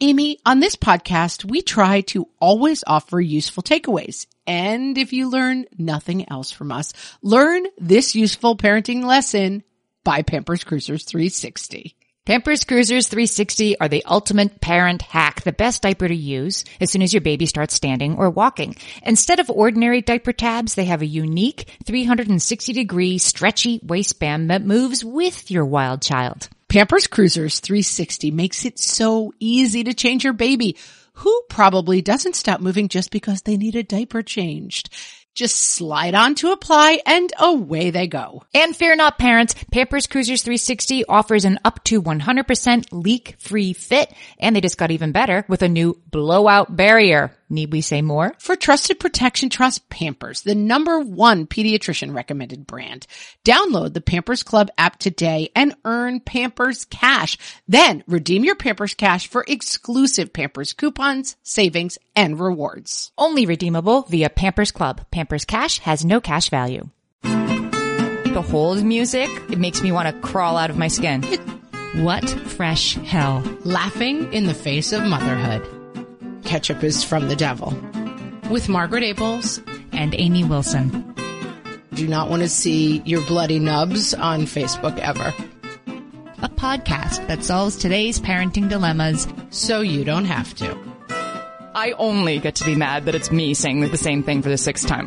Amy, on this podcast, we try to always offer useful takeaways. And if you learn nothing else from us, learn this useful parenting lesson by Pampers Cruisers 360. Pampers Cruisers 360 are the ultimate parent hack, the best diaper to use as soon as your baby starts standing or walking. Instead of ordinary diaper tabs, they have a unique 360-degree stretchy waistband that moves with your wild child. Pampers Cruisers 360 makes it so easy to change your baby, who probably doesn't stop moving just because they need a diaper changed. Just slide on to apply and away they go. And fear not, parents, Pampers Cruisers 360 offers an up to 100% leak-free fit, and they just got even better with a new blowout barrier. Need we say more? For trusted protection, trust Pampers, the #1 pediatrician recommended brand. Download the Pampers Club app today and earn Pampers Cash. Then redeem your Pampers Cash for exclusive Pampers coupons, savings, and rewards. Only redeemable via Pampers Club. Pampers Cash has no cash value. The hold music, it makes me want to crawl out of my skin. What fresh hell. Laughing in the face of motherhood. Ketchup is from the devil. With Margaret Abels and Amy Wilson. Do not want to see your bloody nubs on Facebook ever. A podcast that solves today's parenting dilemmas so you don't have to. I only get to be mad that it's me saying the same thing for the 6th time.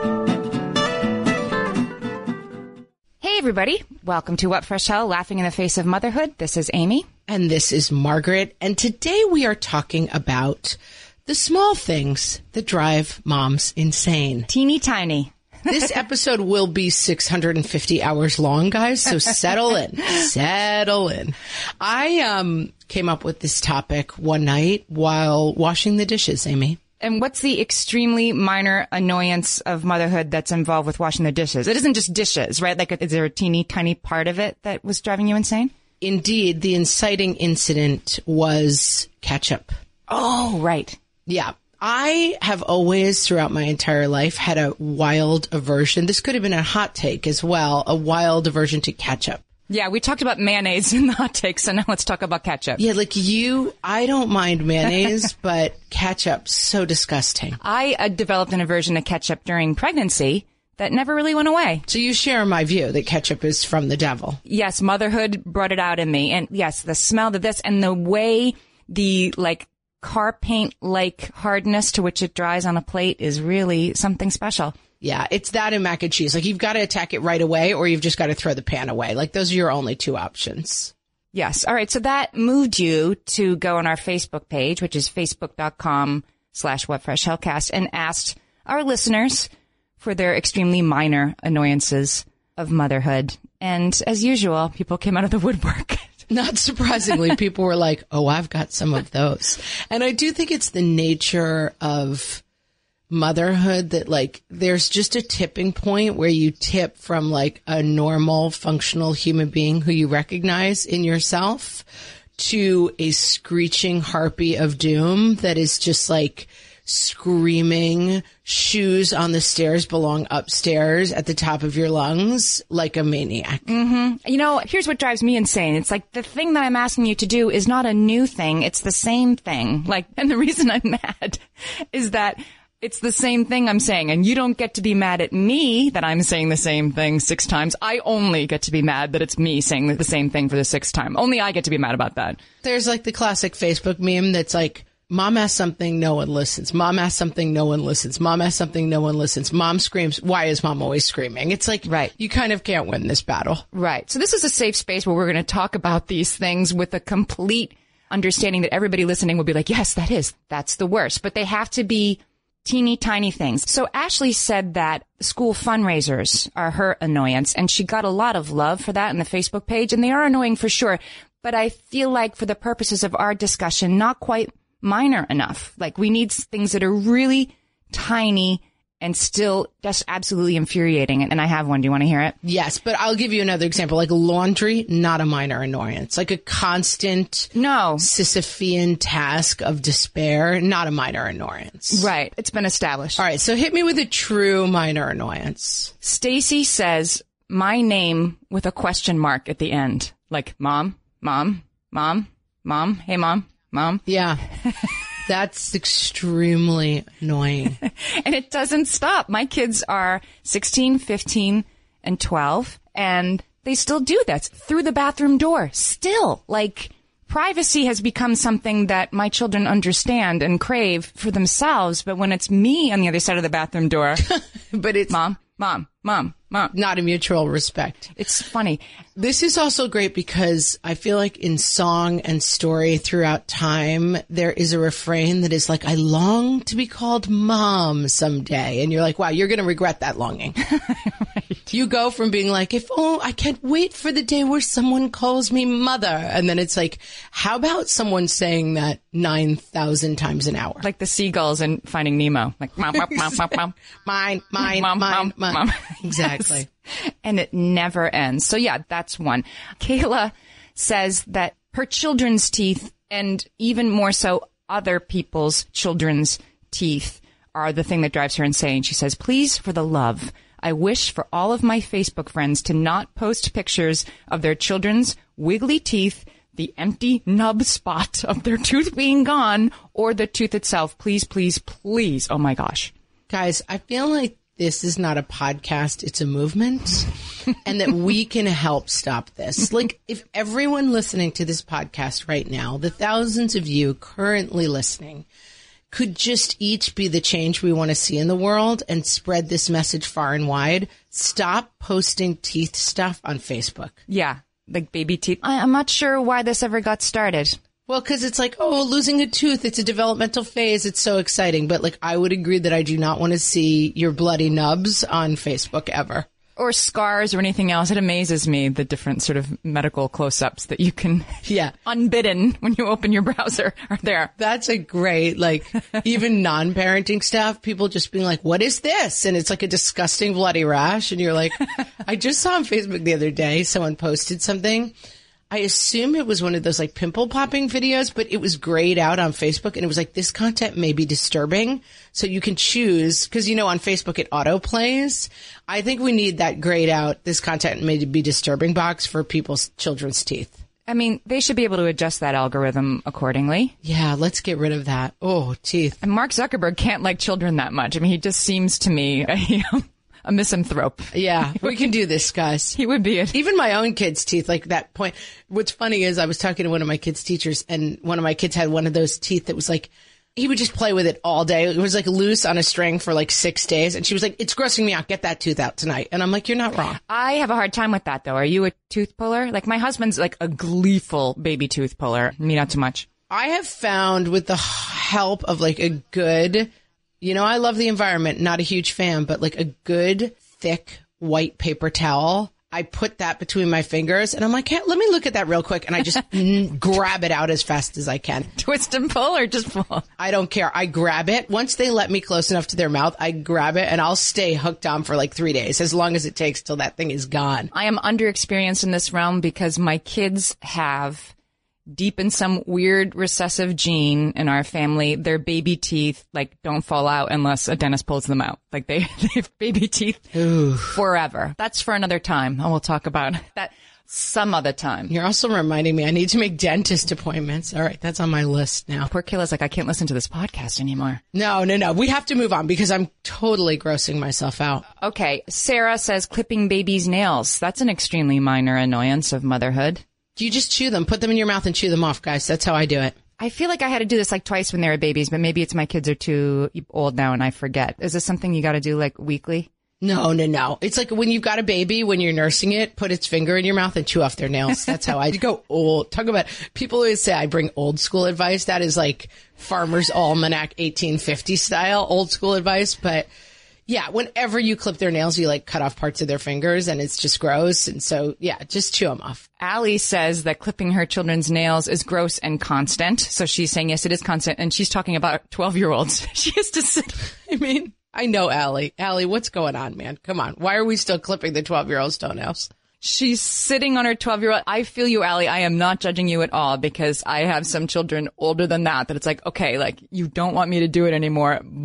Hey everybody, welcome to What Fresh Hell, Laughing in the Face of Motherhood. This is Amy. And this is Margaret. And today we are talking about the small things that drive moms insane. Teeny tiny. This episode will be 650 hours long, guys, so settle in. Settle in. I came up with this topic one night while washing the dishes, Amy. And what's the extremely minor annoyance of motherhood that's involved with washing the dishes? It isn't just dishes, right? Like, is there a teeny tiny part of it that was driving you insane? Indeed, the inciting incident was ketchup. Oh, right. Yeah. I have always, throughout my entire life, had a wild aversion. This could have been a hot take as well, a wild aversion to ketchup. Yeah, we talked about mayonnaise in the hot take, so now let's talk about ketchup. Yeah, like I don't mind mayonnaise, but ketchup, so disgusting. I developed an aversion to ketchup during pregnancy that never really went away. So you share my view that ketchup is from the devil. Yes, motherhood brought it out in me. And yes, the smell of this and the way the car paint hardness to which it dries on a plate is really something special. Yeah, it's that and mac and cheese. Like, you've got to attack it right away or you've just got to throw the pan away. Like, those are your only two options. Yes. All right. So that moved you to go on our Facebook page, which is facebook.com/whatfreshhellcast, and asked our listeners for their extremely minor annoyances of motherhood. And as usual, people came out of the woodwork. Not surprisingly, people were like, oh, I've got some of those. And I do think it's the nature of motherhood that, there's just a tipping point where you tip from, a normal, functional human being who you recognize in yourself to a screeching harpy of doom that is just, screaming, shoes on the stairs belong upstairs at the top of your lungs like a maniac. Mm-hmm. Here's what drives me insane. It's the thing that I'm asking you to do is not a new thing. It's the same thing. And the reason I'm mad is that it's the same thing I'm saying, and you don't get to be mad at me that I'm saying the same thing 6 times. I only get to be mad that it's me saying the same thing for the 6th time. Only I get to be mad about that. There's the classic Facebook meme that's Mom asks something, no one listens. Mom asks something, no one listens. Mom asks something, no one listens. Mom screams. Why is mom always screaming? It's right. You kind of can't win this battle. Right. So this is a safe space where we're going to talk about these things with a complete understanding that everybody listening will be like, yes, that's the worst. But they have to be teeny tiny things. So Ashley said that school fundraisers are her annoyance, and she got a lot of love for that in the Facebook page, and they are annoying for sure. But I feel like for the purposes of our discussion, not quite minor enough. We need things that are really tiny and still just absolutely infuriating. And I have one. Do you want to hear it? Yes, but I'll give you another example. Laundry, not a minor annoyance. A constant Sisyphean task of despair, not a minor annoyance. Right. It's been established. All right. So hit me with a true minor annoyance. Stacy says my name with a question mark at the end. Mom, mom, mom, mom. Hey, mom. Mom. Yeah. That's extremely annoying. And it doesn't stop. My kids are 16, 15, and 12, and they still do that through the bathroom door. Still, like, privacy has become something that my children understand and crave for themselves. But when it's me on the other side of the bathroom door, but it's mom. Not a mutual respect. It's funny. This is also great because I feel like in song and story throughout time, there is a refrain that is like, I long to be called mom someday. And you're like, wow, you're going to regret that longing. Right. You go from being like, I can't wait for the day where someone calls me mother. And then it's like, how about someone saying that 9,000 times an hour? Like the seagulls in Finding Nemo. Like, mom, mom, mom, mom, mom. Mine, mom. Exactly. Yes. And it never ends. So yeah, that's one. Kayla says that her children's teeth, and even more so other people's children's teeth, are the thing that drives her insane. She says, please, for the love, I wish for all of my Facebook friends to not post pictures of their children's wiggly teeth, the empty nub spot of their tooth being gone, or the tooth itself. Please, please, please. Oh my gosh. Guys, I feel like this is not a podcast, it's a movement, and that we can help stop this. Like, if everyone listening to this podcast right now, the thousands of you currently listening, could just each be the change we want to see in the world and spread this message far and wide, stop posting teeth stuff on Facebook. Yeah, like baby teeth. I'm not sure why this ever got started. Well, because it's like, oh, losing a tooth, it's a developmental phase. It's so exciting. But, like, I would agree that I do not want to see your bloody nubs on Facebook ever. Or scars or anything else. It amazes me, the different sort of medical close-ups that you can, unbidden when you open your browser are there. That's a great, like, even non-parenting stuff, people just being like, what is this? And it's like a disgusting bloody rash. And you're like, I just saw on Facebook the other day, someone posted something. I assume it was one of those like pimple popping videos, but it was grayed out on Facebook, and it was like, this content may be disturbing. So you can choose, because, you know, on Facebook it auto plays. I think we need that grayed out, this content may be disturbing box for people's children's teeth. I mean, they should be able to adjust that algorithm accordingly. Yeah, let's get rid of that. Oh, teeth. And Mark Zuckerberg can't like children that much. I mean, he just seems to me a misanthrope. Yeah, we can do this, guys. He would be it. Even my own kids' teeth, like that point. What's funny is I was talking to one of my kids' teachers, and one of my kids had one of those teeth that was like, he would just play with it all day. It was like loose on a string for like 6 days. And she was like, it's grossing me out. Get that tooth out tonight. And I'm like, you're not wrong. I have a hard time with that, though. Are you a tooth puller? Like, my husband's like a gleeful baby tooth puller. Me, not so much. I have found with the help of like a good, you know, I love the environment, not a huge fan, but like a good, thick white paper towel. I put that between my fingers, and I'm like, hey, let me look at that real quick. And I just grab it out as fast as I can. Twist and pull or just pull? I don't care. I grab it. Once they let me close enough to their mouth, I grab it, and I'll stay hooked on for like 3 days, as long as it takes till that thing is gone. I am underexperienced in this realm because my kids have, deep in some weird recessive gene in our family, their baby teeth like don't fall out unless a dentist pulls them out. Like they have baby teeth forever. That's for another time. And we'll talk about that some other time. You're also reminding me I need to make dentist appointments. All right, that's on my list now. Poor Kayla's like, I can't listen to this podcast anymore. No. We have to move on because I'm totally grossing myself out. Okay. Sarah says clipping babies' nails. That's an extremely minor annoyance of motherhood. You just chew them. Put them in your mouth and chew them off, guys. That's how I do it. I feel like I had to do this like twice when they were babies, but maybe it's my kids are too old now and I forget. Is this something you got to do like weekly? No. It's like when you've got a baby, when you're nursing it, put its finger in your mouth and chew off their nails. That's how I go old. Talk about, people always say I bring old school advice. That is like Farmer's Almanac 1850 style old school advice. But yeah, whenever you clip their nails, you like cut off parts of their fingers and it's just gross. And so, yeah, just chew them off. Allie says that clipping her children's nails is gross and constant. So she's saying, yes, it is constant. And she's talking about 12-year-olds. She has to sit. I mean, I know Allie. Allie, what's going on, man? Come on. Why are we still clipping the 12-year-old's toenails? She's sitting on her 12-year-old. I feel you, Allie. I am not judging you at all because I have some children older than that it's like, okay, like you don't want me to do it anymore, but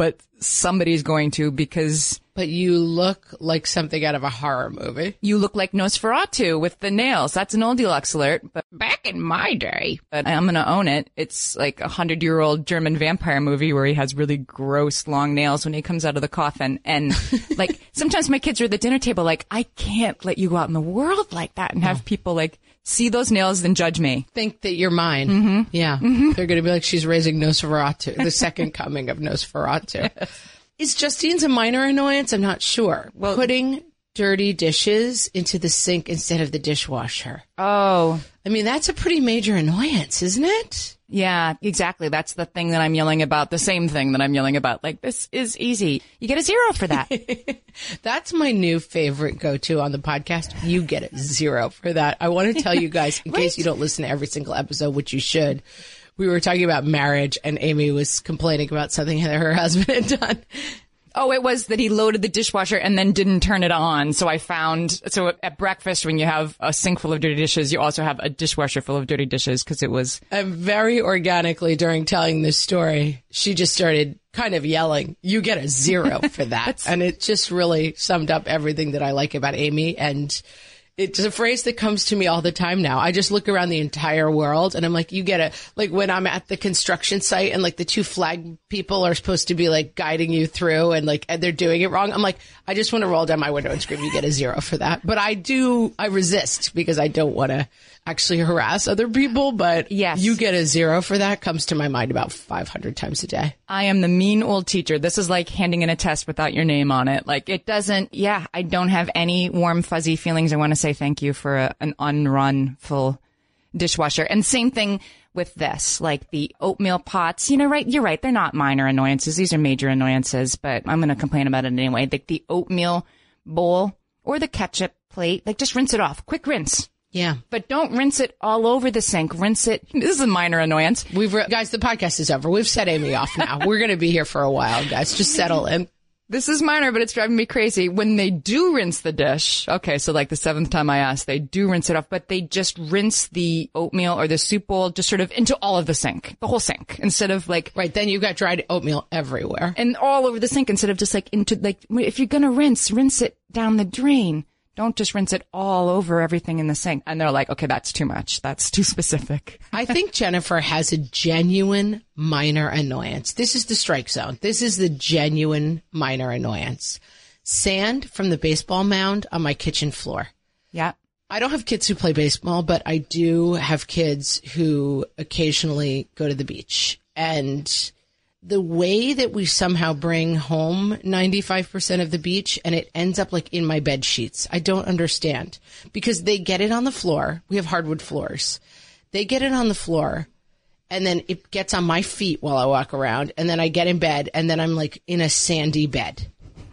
somebody's going to, because But you look like something out of a horror movie. you look like Nosferatu with the nails. That's an old deluxe alert. But back in my day, but I'm going to own it. It's like a 100-year-old German vampire movie where he has really gross long nails when he comes out of the coffin. And like sometimes my kids are at the dinner table like, I can't let you go out in the world like that and have people like see those nails and judge me. Think that you're mine. Mm-hmm. Yeah. Mm-hmm. They're going to be like, she's raising Nosferatu, the second coming of Nosferatu. Is Justine's a minor annoyance? I'm not sure. Well, putting dirty dishes into the sink instead of the dishwasher. Oh, I mean, that's a pretty major annoyance, isn't it? yeah, exactly. That's the thing that I'm yelling about. The same thing that I'm yelling about. Like, this is easy. You get a 0 for that. That's my new favorite go-to on the podcast. You get a 0 for that. I want to tell you guys, in case you don't listen to every single episode, which you should, we were talking about marriage and Amy was complaining about something that her husband had done. Oh, it was that he loaded the dishwasher and then didn't turn it on. So at breakfast, when you have a sink full of dirty dishes, you also have a dishwasher full of dirty dishes because it was... And very organically during telling this story, she just started kind of yelling, you get a 0 for that. And it just really summed up everything that I like about Amy. And it's a phrase that comes to me all the time now. I just look around the entire world and I'm like, you get a, like when I'm at the construction site and like the 2 flag people are supposed to be like guiding you through and like, and they're doing it wrong. I'm like, I just want to roll down my window and scream, you get a 0 for that. But I resist because I don't want to actually harass other people. But yes, you get a 0 for that comes to my mind about 500 times a day. I am the mean old teacher. This is like handing in a test without your name on it. Like it doesn't, I don't have any warm, fuzzy feelings. I want to say thank you for an unrun full dishwasher. And same thing with this, like the oatmeal pots, you're right. They're not minor annoyances. These are major annoyances, but I'm going to complain about it anyway. Like the oatmeal bowl or the ketchup plate, like just rinse it off. Quick rinse. Yeah. But don't rinse it all over the sink. Rinse it. This is a minor annoyance. Guys, the podcast is over. We've set Amy off now. We're going to be here for a while, guys. Just settle in. This is minor, but it's driving me crazy. When they do rinse the dish, okay, so like the 7th time I asked, they do rinse it off, but they just rinse the oatmeal or the soup bowl just sort of into all of the sink, the whole sink, instead of like... Right, then you've got dried oatmeal everywhere. And all over the sink instead of just like into, like, if you're going to rinse it down the drain. Don't just rinse it all over everything in the sink. And they're like, okay, that's too much. That's too specific. I think Jennifer has a genuine minor annoyance. This is the strike zone. This is the genuine minor annoyance. Sand from the baseball mound on my kitchen floor. Yeah. I don't have kids who play baseball, but I do have kids who occasionally go to the beach. And the way that we somehow bring home 95% of the beach and it ends up like in my bed sheets, I don't understand, because they get it on the floor. We have hardwood floors. They get it on the floor and then it gets on my feet while I walk around, and then I get in bed and then I'm like in a sandy bed.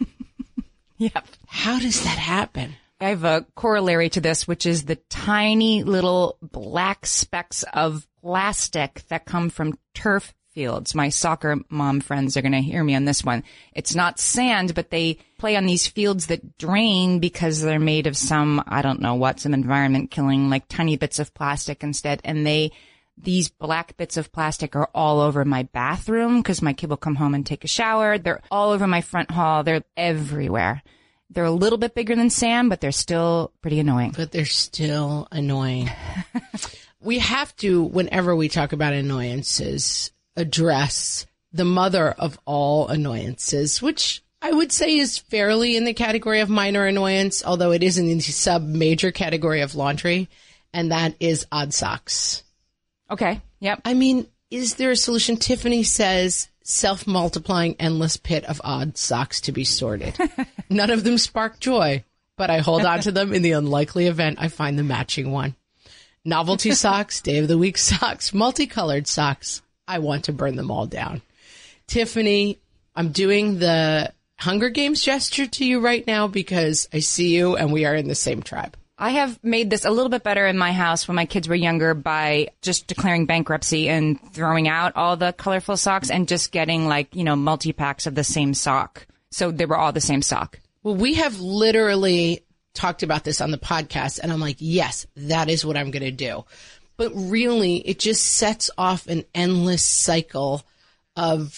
Yep. How does that happen? I have a corollary to this, which is the tiny little black specks of plastic that come from turf fields. My soccer mom friends are going to hear me on this one. It's not sand, but they play on these fields that drain because they're made of some, I don't know what, some environment killing, like tiny bits of plastic instead. And these black bits of plastic are all over my bathroom because my kid will come home and take a shower. They're all over my front hall. They're everywhere. They're a little bit bigger than sand, but they're still pretty annoying. But they're still annoying. We have to, whenever we talk about annoyances, address the mother of all annoyances, which I would say is fairly in the category of minor annoyance, although it is in the sub-major category of laundry, and that is odd socks. Okay, yep. I mean, is there a solution? Tiffany says self-multiplying endless pit of odd socks to be sorted. None of them spark joy, but I hold on to them in the unlikely event I find the matching one. Novelty socks, day of the week socks, multicolored socks. I want to burn them all down. Tiffany, I'm doing the Hunger Games gesture to you right now because I see you and we are in the same tribe. I have made this a little bit better in my house when my kids were younger by just declaring bankruptcy and throwing out all the colorful socks and just getting multi-packs of the same sock. So they were all the same sock. Well, we have literally talked about this on the podcast and I'm like, yes, that is what I'm going to do. But really, it just sets off an endless cycle of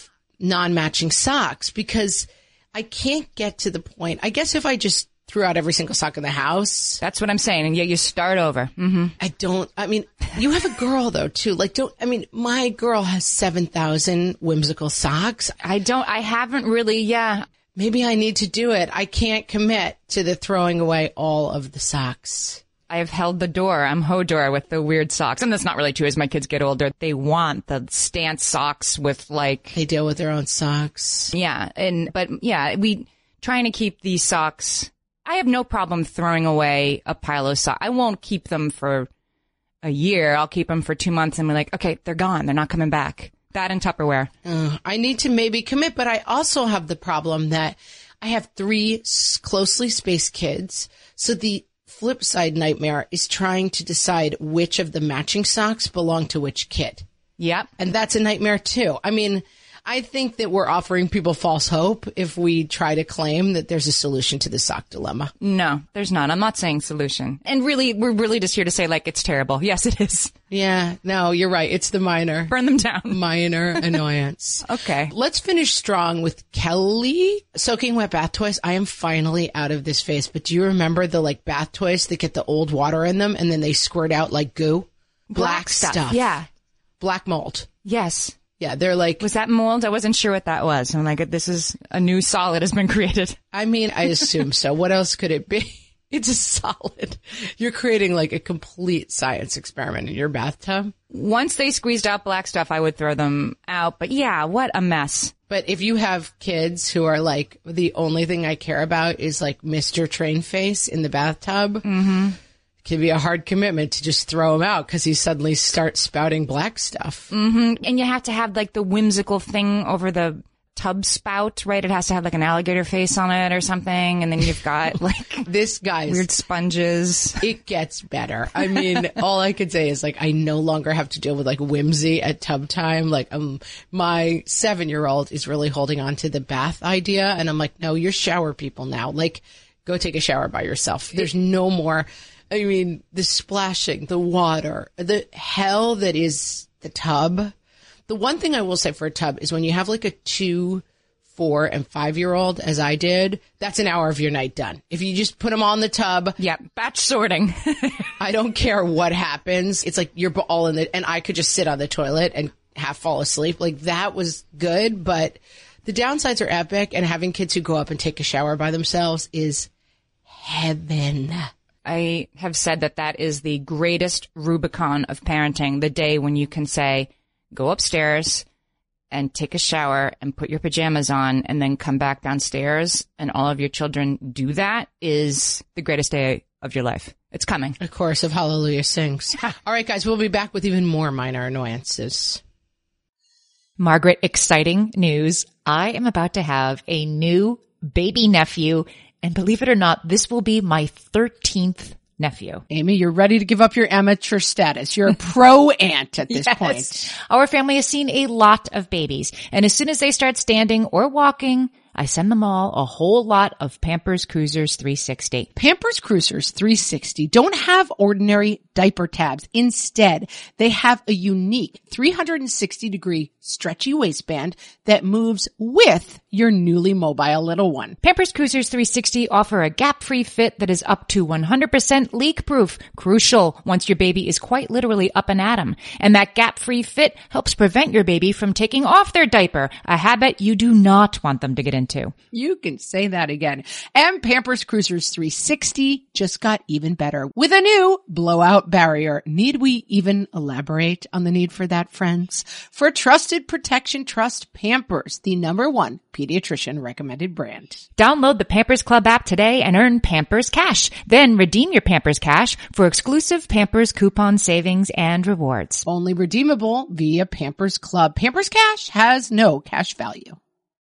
non-matching socks because I can't get to the point. I guess if I just threw out every single sock in the house. That's what I'm saying. And yet you start over. Mm-hmm. You have a girl though too. My girl has 7,000 whimsical socks. I haven't really, yeah. Maybe I need to do it. I can't commit to the throwing away all of the socks. I have held the door. I'm Hodor with the weird socks. And that's not really true as my kids get older. They want the stance socks with They deal with their own socks. Yeah. We trying to keep these socks. I have no problem throwing away a pile of socks. I won't keep them for a year. I'll keep them for 2 months and be like, okay, they're gone. They're not coming back. That and Tupperware. I need to maybe commit, but I also have the problem that I have 3 closely spaced kids. So the flip side nightmare is trying to decide which of the matching socks belong to which kid. Yep. And that's a nightmare too. I think that we're offering people false hope if we try to claim that there's a solution to the sock dilemma. No, there's not. I'm not saying solution. And really, we're really just here to say, it's terrible. Yes, it is. Yeah, no, you're right. It's the minor. Burn them down. Minor annoyance. Okay. Let's finish strong with Kelly. Soaking wet bath toys. I am finally out of this phase, but do you remember the bath toys that get the old water in them and then they squirt out like goo? Black stuff. Yeah. Black mold. Yes. Yeah, they're Was that mold? I wasn't sure what that was. I'm like, this is a new solid has been created. I assume so. What else could it be? It's a solid. You're creating a complete science experiment in your bathtub. Once they squeezed out black stuff, I would throw them out. But yeah, what a mess. But if you have kids who are the only thing I care about is Mr. Train Face in the bathtub, it can be a hard commitment to just throw him out because he suddenly starts spouting black stuff. Mm-hmm. And you have to have the whimsical thing over the tub spout, right? It has to have an alligator face on it or something. And then you've got this guy's weird sponges. It gets better. All I could say is I no longer have to deal with whimsy at tub time. My 7-year-old is really holding on to the bath idea. And I'm no, you're shower people now. Go take a shower by yourself. There's no more. The splashing, the water, the hell that is the tub. The one thing I will say for a tub is when you have a 2, 4, and 5-year-old, as I did, that's an hour of your night done. If you just put them on the tub. Yeah, batch sorting. I don't care what happens. It's you're all in and I could just sit on the toilet and half fall asleep. That was good, but the downsides are epic, and having kids who go up and take a shower by themselves is heaven. I have said that is the greatest Rubicon of parenting, the day when you can say, go upstairs and take a shower and put your pajamas on and then come back downstairs and all of your children do that is the greatest day of your life. It's coming. A chorus of Hallelujah sings. All right, guys, we'll be back with even more minor annoyances. Margaret, exciting news. I am about to have a new baby nephew. And believe it or not, this will be my 13th nephew. Amy, you're ready to give up your amateur status. You're a pro aunt at this point. Our family has seen a lot of babies. And as soon as they start standing or walking, I send them all a whole lot of Pampers Cruisers 360. Pampers Cruisers 360 don't have ordinary diaper tabs. Instead, they have a unique 360-degree stretchy waistband that moves with your newly mobile little one. Pampers Cruisers 360 offer a gap-free fit that is up to 100% leak-proof. Crucial once your baby is quite literally up and at 'em. And that gap-free fit helps prevent your baby from taking off their diaper, a habit you do not want them to get into. You can say that again. And Pampers Cruisers 360 just got even better with a new blowout barrier. Need we even elaborate on the need for that, friends? For trusted protection, trust Pampers, the #1 pediatrician recommended brand. Download the Pampers Club app today and earn Pampers Cash. Then redeem your Pampers Cash for exclusive Pampers coupon savings and rewards. Only redeemable via Pampers Club. Pampers Cash has no cash value.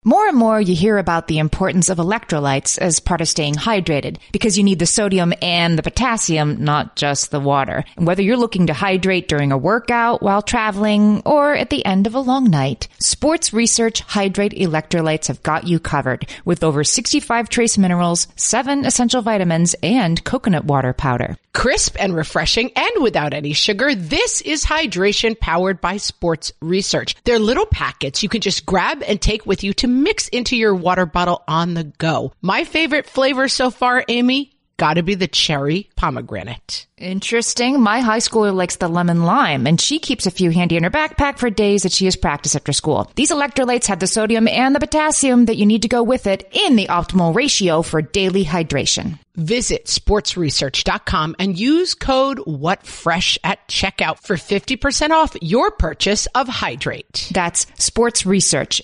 More and more you hear about the importance of electrolytes as part of staying hydrated because you need the sodium and the potassium, not just the water. And whether you're looking to hydrate during a workout, while traveling, or at the end of a long night, Sports Research Hydrate Electrolytes have got you covered with over 65 trace minerals, 7 essential vitamins, and coconut water powder. Crisp and refreshing and without any sugar, this is hydration powered by Sports Research. They're little packets you can just grab and take with you to mix into your water bottle on the go. My favorite flavor so far, Amy, gotta be the cherry pomegranate. Interesting. My high schooler likes the lemon lime, and she keeps a few handy in her backpack for days that she has practice after school. These electrolytes have the sodium and the potassium that you need to go with it in the optimal ratio for daily hydration. Visit sportsresearch.com and use code WhatFresh at checkout for 50% off your purchase of Hydrate. That's Sports Research,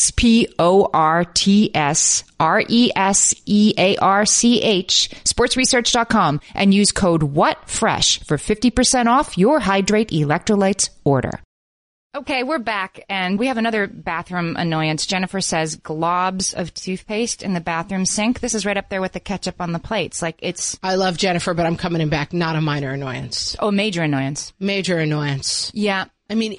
SportsResearch, sportsresearch.com, and use code WhatFresh for 50% off your Hydrate Electrolytes order. Okay, we're back, and we have another bathroom annoyance. Jennifer says globs of toothpaste in the bathroom sink. This is right up there with the ketchup on the plates. Like, it's... I love Jennifer, but I'm coming in back. Not a minor annoyance. Oh, major annoyance. Major annoyance. Yeah. I mean...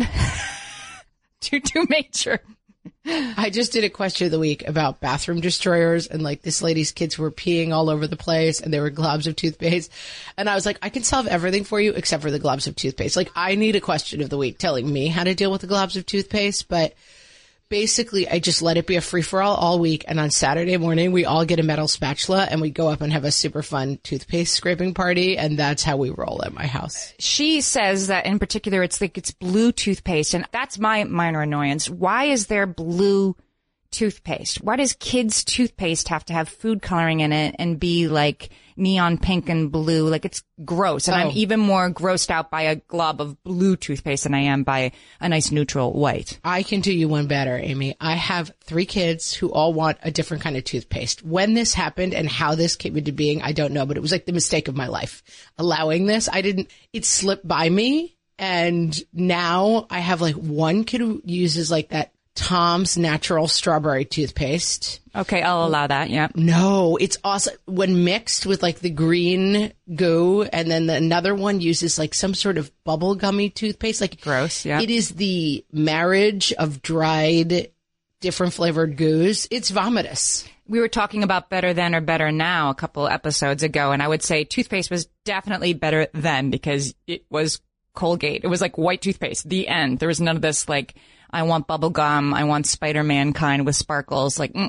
too major. I just did a question of the week about bathroom destroyers, and like this lady's kids were peeing all over the place and there were globs of toothpaste. And I was like, I can solve everything for you except for the globs of toothpaste. Like, I need a question of the week telling me how to deal with the globs of toothpaste, but basically I just let it be a free-for-all all week. And on Saturday morning, we all get a metal spatula and we go up and have a super fun toothpaste scraping party. And that's how we roll at my house. She says that in particular, it's blue toothpaste. And that's my minor annoyance. Why is there blue toothpaste? Why does kids' toothpaste have to have food coloring in it and be like neon pink and blue? Like, it's gross. And I'm even more grossed out by a glob of blue toothpaste than I am by a nice neutral white. I can do you one better, Amy. I have 3 kids who all want a different kind of toothpaste. When this happened and how this came into being, I don't know, but it was like the mistake of my life. Allowing this, it slipped by me. And now I have like one kid who uses like that Tom's natural strawberry toothpaste. Okay, I'll allow that, yeah. No, it's awesome. When mixed with like the green goo, and then another one uses like some sort of bubble gummy toothpaste. Like, gross, yeah. It is the marriage of dried, different flavored goos. It's vomitous. We were talking about Better Then or Better Now a couple episodes ago, and I would say toothpaste was definitely better then because it was Colgate. It was like white toothpaste, the end. There was none of this like, I want bubble gum. I want Spider-Man kind with sparkles. Like,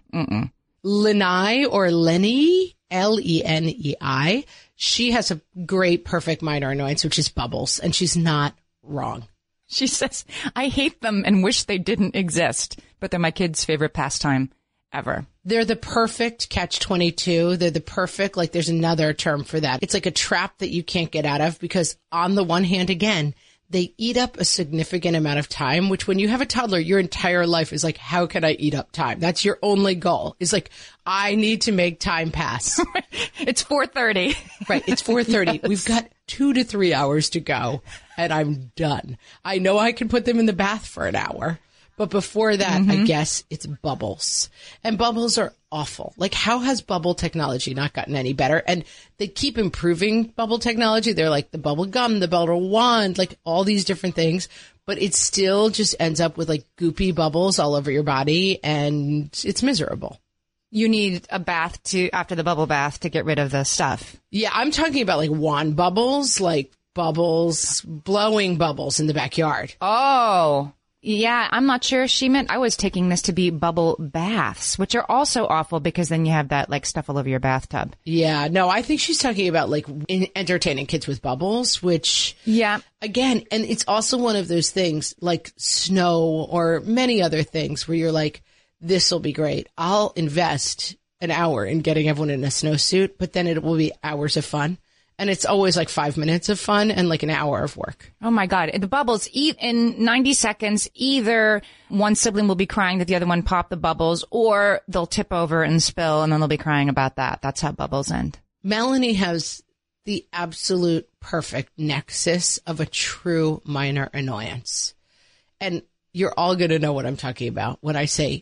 Lenai or Lenny, Lenei, she has a great, perfect minor annoyance, which is bubbles, and she's not wrong. She says, I hate them and wish they didn't exist, but they're my kid's favorite pastime ever. They're the perfect catch-22. They're the perfect, like, there's another term for that. It's like a trap that you can't get out of because on the one hand, again, they eat up a significant amount of time, which when you have a toddler, your entire life is like, how can I eat up time? That's your only goal. It's like, I need to make time pass. It's 4:30. Right. It's 4:30. Yes. We've got 2 to 3 hours to go and I'm done. I know I can put them in the bath for an hour. But before that, I guess it's bubbles. And bubbles are awful. Like, how has bubble technology not gotten any better? And they keep improving bubble technology. They're like the bubble gum, the bubble wand, like all these different things. But it still just ends up with like goopy bubbles all over your body. And it's miserable. You need a bath after the bubble bath to get rid of the stuff. Yeah, I'm talking about like wand bubbles, like bubbles, blowing bubbles in the backyard. Oh, yeah, I'm not sure. She meant I was taking this to be bubble baths, which are also awful because then you have that like stuff all over your bathtub. Yeah, no, I think she's talking about like entertaining kids with bubbles, which, yeah, again, and it's also one of those things like snow or many other things where you're like, this will be great. I'll invest an hour in getting everyone in a snowsuit, but then it will be hours of fun. And it's always like 5 minutes of fun and like an hour of work. Oh, my God. The bubbles, in 90 seconds, either one sibling will be crying that the other one popped the bubbles, or they'll tip over and spill, and then they'll be crying about that. That's how bubbles end. Melanie has the absolute perfect nexus of a true minor annoyance. And you're all going to know what I'm talking about when I say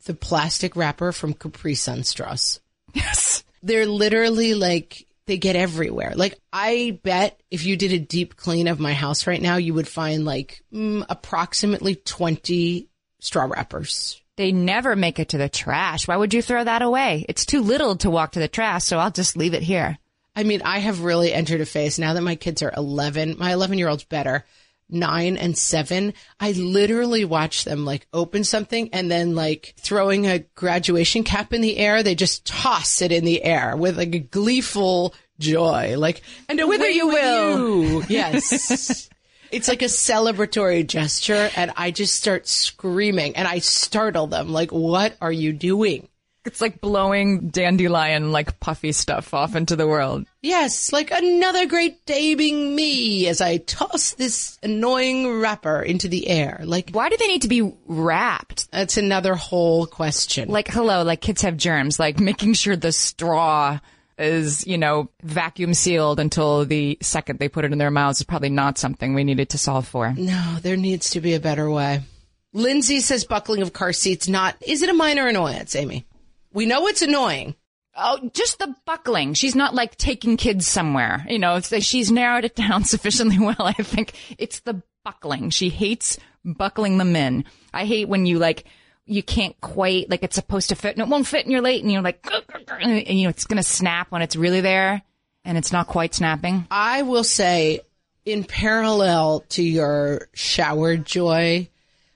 the plastic wrapper from Capri Sun straws. Yes. They're literally like, they get everywhere. Like, I bet if you did a deep clean of my house right now, you would find like approximately 20 straw wrappers. They never make it to the trash. Why would you throw that away? It's too little to walk to the trash, so I'll just leave it here. I mean, I have really entered a phase now that my kids are 11. My 11-year-old's better. 9 and 7. I literally watch them like open something and then like throwing a graduation cap in the air. They just toss it in the air with like a gleeful joy. Like, and whither you will. Yes. It's like a celebratory gesture. And I just start screaming and I startle them. Like, what are you doing? It's like blowing dandelion, like puffy stuff off into the world. Yes, like another great day being me as I toss this annoying wrapper into the air. Like, why do they need to be wrapped? That's another whole question. Like, hello, like kids have germs, like making sure the straw is, you know, vacuum sealed until the second they put it in their mouths is probably not something we needed to solve for. No, there needs to be a better way. Lindsay says buckling of car seats is it a minor annoyance, Amy? We know it's annoying. Oh, just the buckling. She's not like taking kids somewhere. You know, she's narrowed it down sufficiently well. I think it's the buckling. She hates buckling them in. I hate when you can't quite, like it's supposed to fit and it won't fit and you're late and you're like, and you know, it's going to snap when it's really there and it's not quite snapping. I will say in parallel to your shower joy,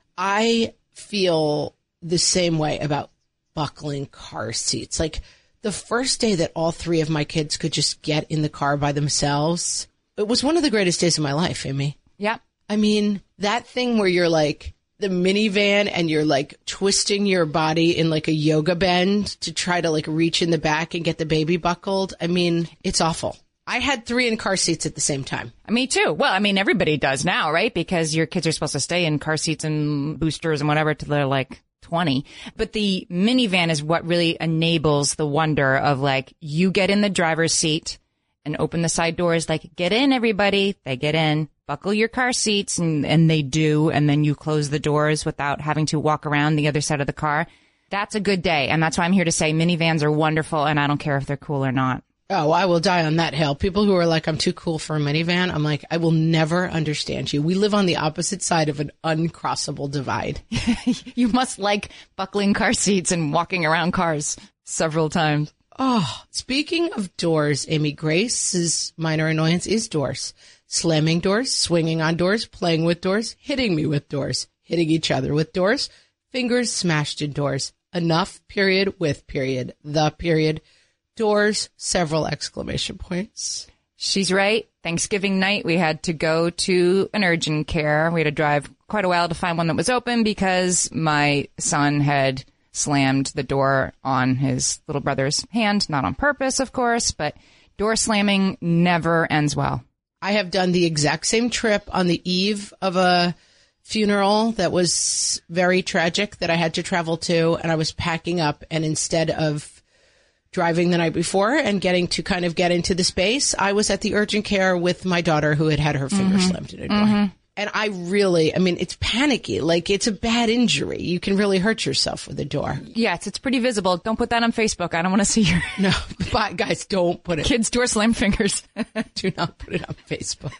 I feel the same way about buckling car seats. Like the first day that all three of my kids could just get in the car by themselves, it was one of the greatest days of my life, Amy. Yeah. I mean, that thing where you're like the minivan and you're like twisting your body in like a yoga bend to try to like reach in the back and get the baby buckled. I mean, it's awful. I had 3 in car seats at the same time. Me too. Well, I mean, everybody does now, right? Because your kids are supposed to stay in car seats and boosters and whatever till they're like 20. But the minivan is what really enables the wonder of like, you get in the driver's seat and open the side doors, like, get in, everybody. They get in, buckle your car seats, and they do. And then you close the doors without having to walk around the other side of the car. That's a good day. And that's why I'm here to say minivans are wonderful. And I don't care if they're cool or not. Oh, I will die on that hill. People who are like, I'm too cool for a minivan. I'm like, I will never understand you. We live on the opposite side of an uncrossable divide. You must like buckling car seats and walking around cars several times. Oh, speaking of doors, Amy, Grace's minor annoyance is doors. Slamming doors, swinging on doors, playing with doors, hitting me with doors, hitting each other with doors, fingers smashed in doors. Enough, period, with period, the period. Doors, several exclamation points. She's right. Thanksgiving night, we had to go to an urgent care. We had to drive quite a while to find one that was open because my son had slammed the door on his little brother's hand. Not on purpose, of course, but door slamming never ends well. I have done the exact same trip on the eve of a funeral that was very tragic that I had to travel to, and I was packing up, and instead of driving the night before and getting to kind of get into the space, I was at the urgent care with my daughter who had her finger slammed in a door. And I mean, it's panicky. Like, it's a bad injury. You can really hurt yourself with a door. Yes, it's pretty visible. Don't put that on Facebook. I don't want to see your... No, but guys, don't put it... Kids' door slam fingers. Do not put it on Facebook.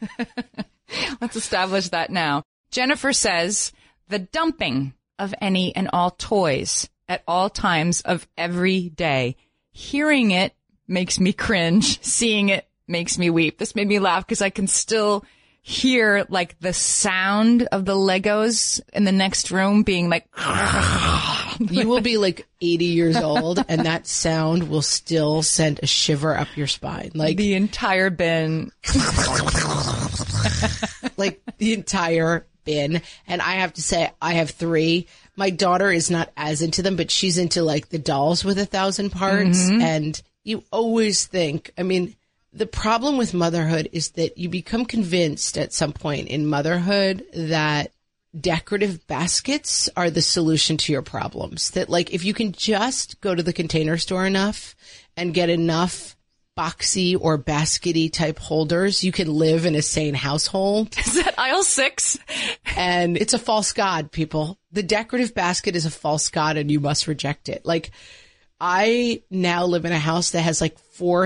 Let's establish that now. Jennifer says, the dumping of any and all toys at all times of every day. Hearing it makes me cringe. Seeing it makes me weep. This made me laugh because I can still hear like the sound of the Legos in the next room being like... You will be like 80 years old and that sound will still send a shiver up your spine. Like the entire bin. Like the entire bin. And I have to say, I have 3. My daughter is not as into them, but she's into like the dolls with 1,000 parts. And you always think, I mean, the problem with motherhood is that you become convinced at some point in motherhood that decorative baskets are the solution to your problems. That like, if you can just go to the Container Store enough and get enough boxy or baskety type holders, you can live in a sane household. Is that aisle 6? And it's a false god, people. The decorative basket is a false god and you must reject it. Like, I now live in a house that has like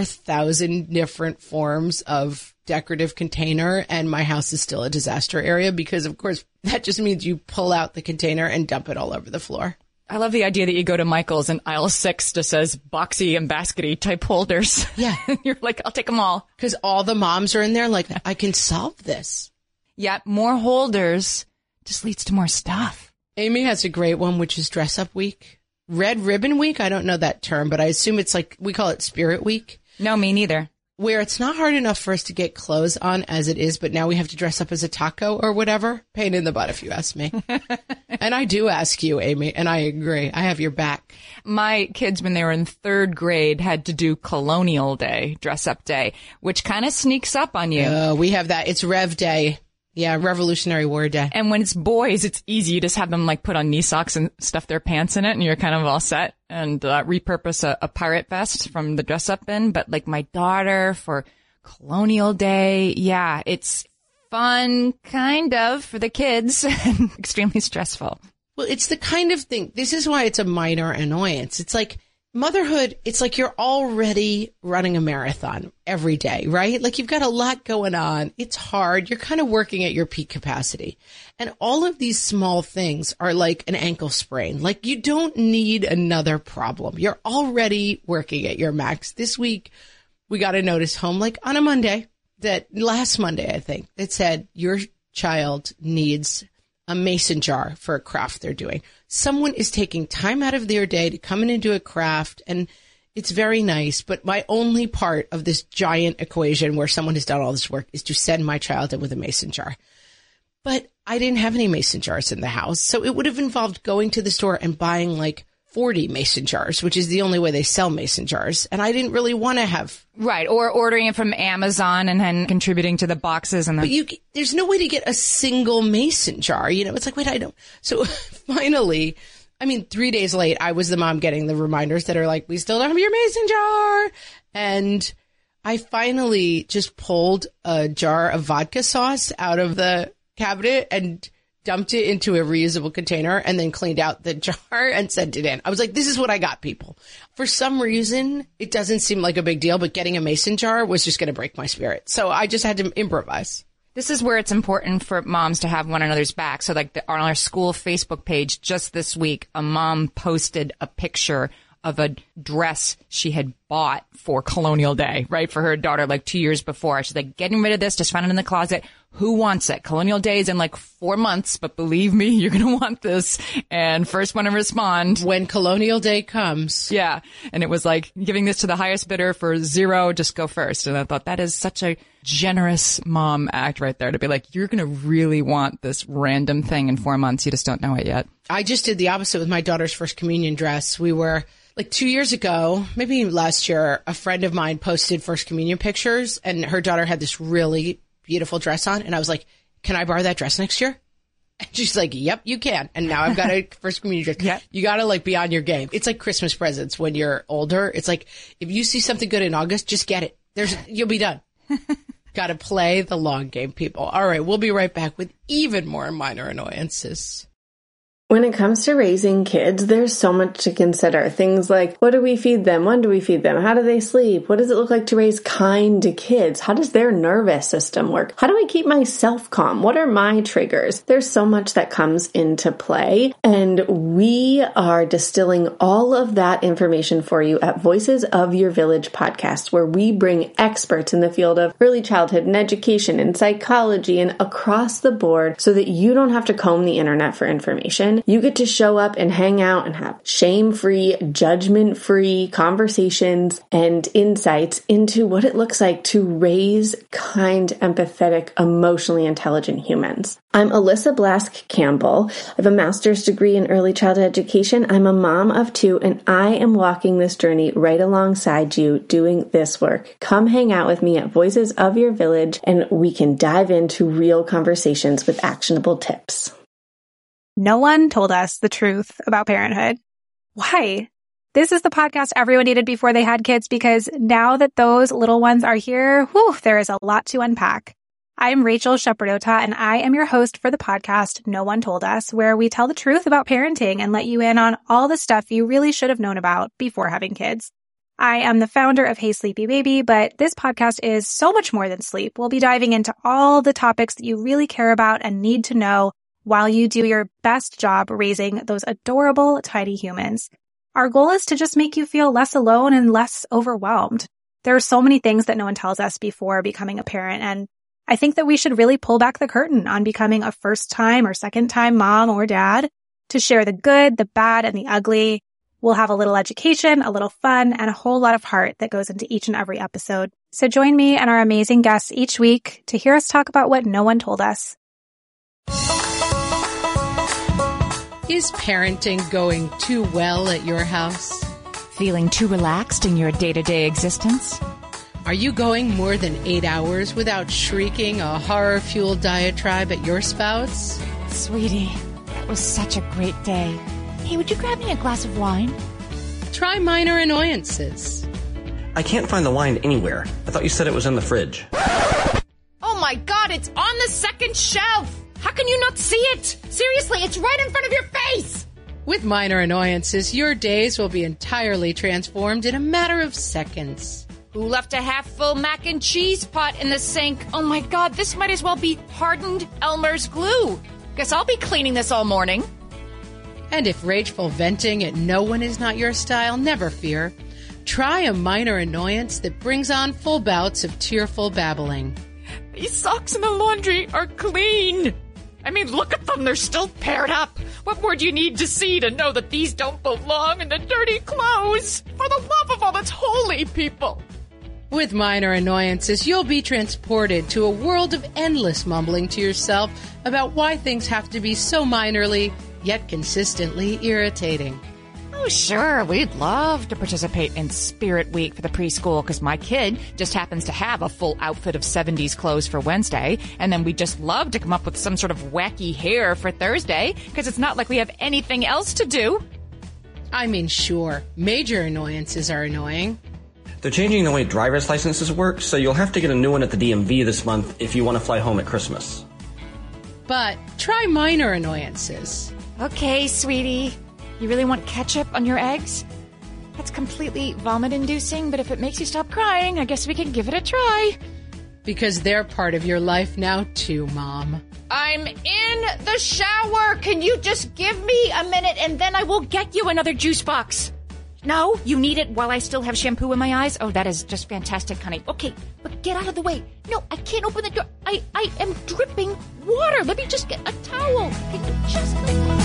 4,000 different forms of decorative container, and my house is still a disaster area because, of course, that just means you pull out the container and dump it all over the floor. I love the idea that you go to Michael's and aisle 6 just says boxy and baskety type holders. Yeah. You're like, I'll take them all. Because all the moms are in there like, I can solve this. Yeah, more holders just leads to more stuff. Amy has a great one, which is Dress Up Week. Red Ribbon Week, I don't know that term, but I assume it's like, we call it Spirit Week. No, me neither. Where it's not hard enough for us to get clothes on as it is, but now we have to dress up as a taco or whatever. Pain in the butt if you ask me. And I do ask you, Amy, and I agree. I have your back. My kids, when they were in 3rd grade, had to do Colonial Day, dress up day, which kind of sneaks up on you. We have that. It's Rev Day. Yeah, Revolutionary War Day. And when it's boys, it's easy. You just have them like put on knee socks and stuff their pants in it, and you're kind of all set. And repurpose a pirate vest from the dress up bin. But like my daughter for Colonial Day, yeah, it's fun, kind of, for the kids, and extremely stressful. Well, it's the kind of thing. This is why it's a minor annoyance. It's like motherhood. It's like you're already running a marathon every day, right? Like you've got a lot going on. It's hard. You're kind of working at your peak capacity. And all of these small things are like an ankle sprain. Like you don't need another problem. You're already working at your max. This week, we got a notice home like on a Monday that last Monday, I think, it said your child needs a mason jar for a craft they're doing. Someone is taking time out of their day to come in and do a craft, and it's very nice. But my only part of this giant equation where someone has done all this work is to send my child in with a mason jar. But I didn't have any mason jars in the house, so it would have involved going to the store and buying like 40 mason jars, which is the only way they sell mason jars. And I didn't really want to have. Right. Or ordering it from Amazon and then contributing to the boxes. And But there's no way to get a single mason jar. You know, it's like, wait, I don't. So finally, 3 days late, I was the mom getting the reminders that are like, we still don't have your mason jar. And I finally just pulled a jar of vodka sauce out of the cabinet and dumped it into a reusable container and then cleaned out the jar and sent it in. I was like, this is what I got, people. For some reason, it doesn't seem like a big deal, but getting a mason jar was just going to break my spirit. So I just had to improvise. This is where it's important for moms to have one another's back. So like on our school Facebook page just this week, a mom posted a picture of a dress she had bought for Colonial Day, right? For her daughter, like 2 years before. She's like, getting rid of this, just found it in the closet. Who wants it? Colonial Day is in like 4 months, but believe me, you're going to want this. And first one to respond. When Colonial Day comes. Yeah. And it was like giving this to the highest bidder for $0, just go first. And I thought that is such a generous mom act right there to be like, you're going to really want this random thing in 4 months. You just don't know it yet. I just did the opposite with my daughter's first communion dress. We were like 2 years ago, maybe last year, a friend of mine posted first communion pictures and her daughter had this really beautiful dress on. And I was like, can I borrow that dress next year? And she's like, yep, you can. And now I've got a first communion dress. Yeah. You got to like be on your game. It's like Christmas presents when you're older. It's like, if you see something good in August, just get it. You'll be done. Got to play the long game, people. All right. We'll be right back with even more minor annoyances. When it comes to raising kids, there's so much to consider. Things like, what do we feed them? When do we feed them? How do they sleep? What does it look like to raise kind kids? How does their nervous system work? How do I keep myself calm? What are my triggers? There's so much that comes into play, and we are distilling all of that information for you at Voices of Your Village podcast, where we bring experts in the field of early childhood and education and psychology and across the board so that you don't have to comb the internet for information. You get to show up and hang out and have shame-free, judgment-free conversations and insights into what it looks like to raise kind, empathetic, emotionally intelligent humans. I'm Alyssa Blask Campbell. I have a master's degree in early childhood education. I'm a mom of 2, and I am walking this journey right alongside you doing this work. Come hang out with me at Voices of Your Village, and we can dive into real conversations with actionable tips. No one told us the truth about parenthood. Why? This is the podcast everyone needed before they had kids, because now that those little ones are here, there is a lot to unpack. I'm Rachel Shepardota, and I am your host for the podcast No One Told Us, where we tell the truth about parenting and let you in on all the stuff you really should have known about before having kids. I am the founder of Hey Sleepy Baby, but this podcast is so much more than sleep. We'll be diving into all the topics that you really care about and need to know while you do your best job raising those adorable, tiny humans. Our goal is to just make you feel less alone and less overwhelmed. There are so many things that no one tells us before becoming a parent, and I think that we should really pull back the curtain on becoming a first-time or second-time mom or dad to share the good, the bad, and the ugly. We'll have a little education, a little fun, and a whole lot of heart that goes into each and every episode. So join me and our amazing guests each week to hear us talk about what no one told us. Is parenting going too well at your house? Feeling too relaxed in your day-to-day existence? Are you going more than 8 hours without shrieking a horror-fueled diatribe at your spouse? Sweetie, that was such a great day. Hey, would you grab me a glass of wine? Try minor annoyances. I can't find the wine anywhere. I thought you said it was in the fridge. Oh my God, it's on the second shelf! How can you not see it? Seriously, it's right in front of your face! With minor annoyances, your days will be entirely transformed in a matter of seconds. Who left a half-full mac and cheese pot in the sink? Oh my God, this might as well be hardened Elmer's glue. Guess I'll be cleaning this all morning. And if rageful venting at no one is not your style, never fear. Try a minor annoyance that brings on full bouts of tearful babbling. These socks in the laundry are clean. I mean, look at them. They're still paired up. What more do you need to see to know that these don't belong in the dirty clothes? For the love of all that's holy, people. With minor annoyances, you'll be transported to a world of endless mumbling to yourself about why things have to be so minorly, yet consistently irritating. Oh, sure. We'd love to participate in Spirit Week for the preschool because my kid just happens to have a full outfit of 70s clothes for Wednesday. And then we'd just love to come up with some sort of wacky hair for Thursday because it's not like we have anything else to do. I mean, sure, major annoyances are annoying. They're changing the way driver's licenses work, so you'll have to get a new one at the DMV this month if you want to fly home at Christmas. But try minor annoyances. Okay, sweetie. You really want ketchup on your eggs? That's completely vomit-inducing, but if it makes you stop crying, I guess we can give it a try. Because they're part of your life now too, Mom. I'm in the shower. Can you just give me a minute and then I will get you another juice box? No, you need it while I still have shampoo in my eyes? Oh, that is just fantastic, honey. Okay, but get out of the way. No, I can't open the door. I am dripping water. Let me just get a towel. Can you just...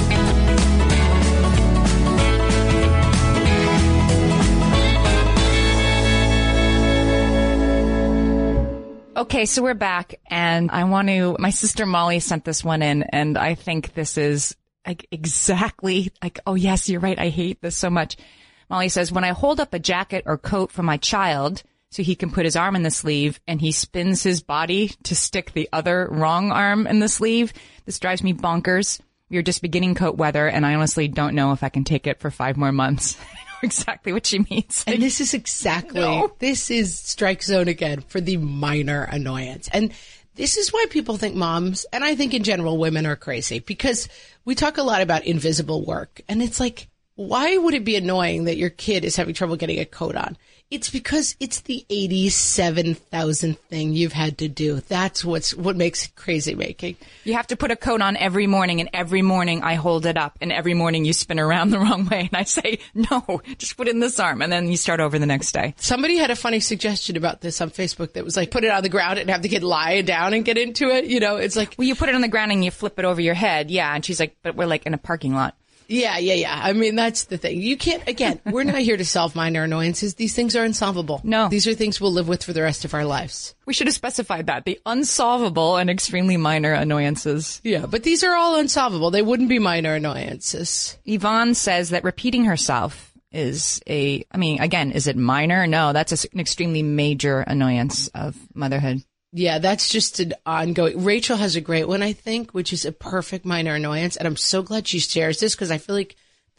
Okay, so we're back, and my sister Molly sent this one in, and I think this is like exactly like, oh yes, you're right, I hate this so much. Molly says, when I hold up a jacket or coat for my child so he can put his arm in the sleeve and he spins his body to stick the other wrong arm in the sleeve, this drives me bonkers. We are just beginning coat weather, and I honestly don't know if I can take it for 5 more months. Exactly what she means. And this is this is strike zone again for the minor annoyance. And this is why people think moms, and I think in general women, are crazy, because we talk a lot about invisible work. And it's like, why would it be annoying that your kid is having trouble getting a coat on? It's because it's the 87,000th thing you've had to do. That's what makes it crazy making. You have to put a coat on every morning, and every morning I hold it up, and every morning you spin around the wrong way, and I say, no, just put it in this arm, and then you start over the next day. Somebody had a funny suggestion about this on Facebook that was like, put it on the ground and have the kid lie down and get into it. You know, it's like... Well, you put it on the ground and you flip it over your head. Yeah, and she's like, but we're like in a parking lot. Yeah. I mean, that's the thing. You can't, again, we're not here to solve minor annoyances. These things are unsolvable. No. These are things we'll live with for the rest of our lives. We should have specified that. The unsolvable and extremely minor annoyances. Yeah, but these are all unsolvable. They wouldn't be minor annoyances. Yvonne says that repeating herself is again, is it minor? No, that's an extremely major annoyance of motherhood. Yeah, that's just an ongoing. Rachel has a great one, I think, which is a perfect minor annoyance. And I'm so glad she shares this because I feel like